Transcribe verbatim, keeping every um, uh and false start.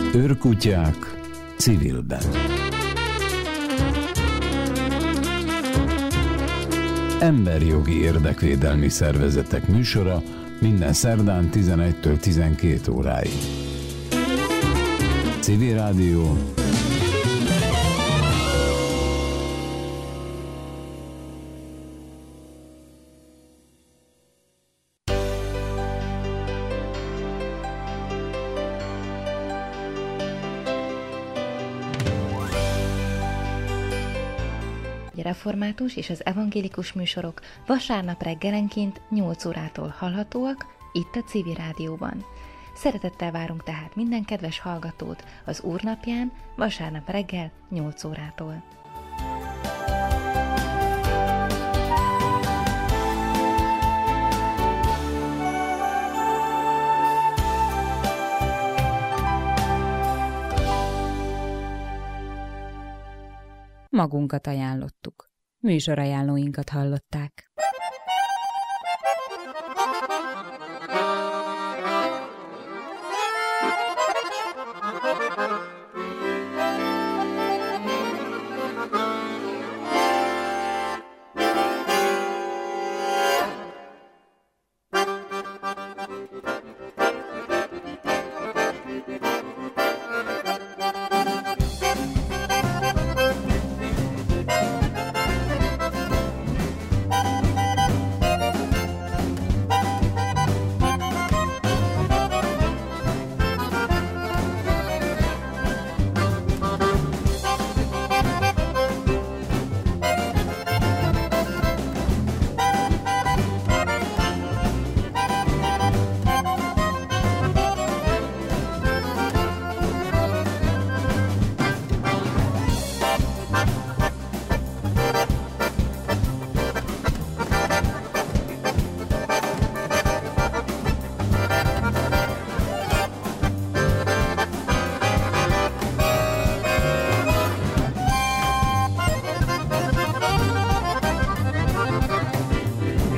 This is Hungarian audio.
Őrkutyák civilben. Emberjogi érdekvédelmi szervezetek műsora minden szerdán tizenegytől tizenkét óráig. Civil Rádió. Református és az evangélikus műsorok vasárnap reggelenként nyolc órától hallhatóak itt a Civil Rádióban. Szeretettel várunk tehát minden kedves hallgatót az Úrnapján vasárnap reggel nyolc órától. Magunkat ajánlottuk. Műsorajánlóinkat hallották.